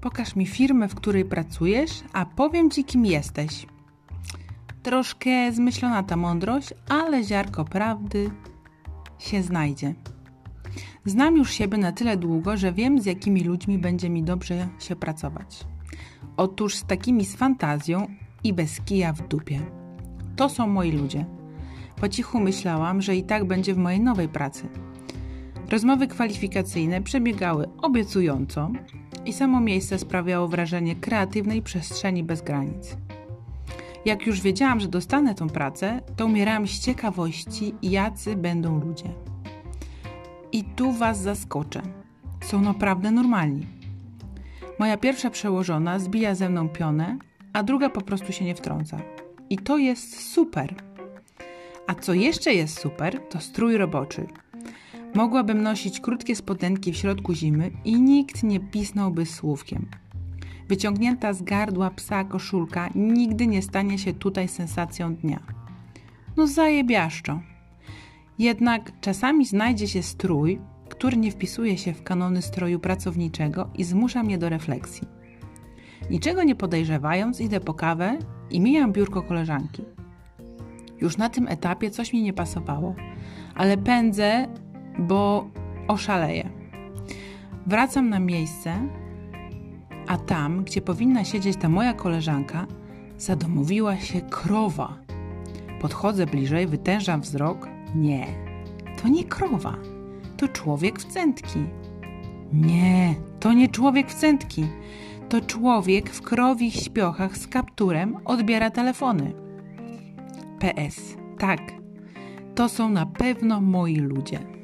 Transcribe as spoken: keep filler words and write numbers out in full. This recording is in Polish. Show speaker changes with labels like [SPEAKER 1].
[SPEAKER 1] Pokaż mi firmę, w której pracujesz, a powiem ci, kim jesteś. Troszkę zmyślona ta mądrość, ale ziarko prawdy się znajdzie. Znam już siebie na tyle długo, że wiem, z jakimi ludźmi będzie mi dobrze się pracować. Otóż z takimi z fantazją i bez kija w dupie. To są moi ludzie. Po cichu myślałam, że i tak będzie w mojej nowej pracy. Rozmowy kwalifikacyjne przebiegały obiecująco i samo miejsce sprawiało wrażenie kreatywnej przestrzeni bez granic. Jak już wiedziałam, że dostanę tą pracę, to umierałam z ciekawości, jacy będą ludzie. I tu was zaskoczę. Są naprawdę normalni. Moja pierwsza przełożona zbija ze mną pionę, a druga po prostu się nie wtrąca. I to jest super. A co jeszcze jest super, to strój roboczy. Mogłabym nosić krótkie spodenki w środku zimy i nikt nie pisnąłby słówkiem. Wyciągnięta z gardła psa koszulka nigdy nie stanie się tutaj sensacją dnia. No zajebiaszczo. Jednak czasami znajdzie się strój, który nie wpisuje się w kanony stroju pracowniczego i zmusza mnie do refleksji. Niczego nie podejrzewając, idę po kawę i mijam biurko koleżanki. Już na tym etapie coś mi nie pasowało, ale pędzę, bo oszaleję. Wracam na miejsce, a tam, gdzie powinna siedzieć ta moja koleżanka, zadomowiła się krowa. Podchodzę bliżej, wytężam wzrok. Nie, to nie krowa, to człowiek w cętki. Nie, to nie człowiek w cętki, to człowiek w krowich śpiochach z kapturem odbiera telefony. P S. Tak, to są na pewno moi ludzie.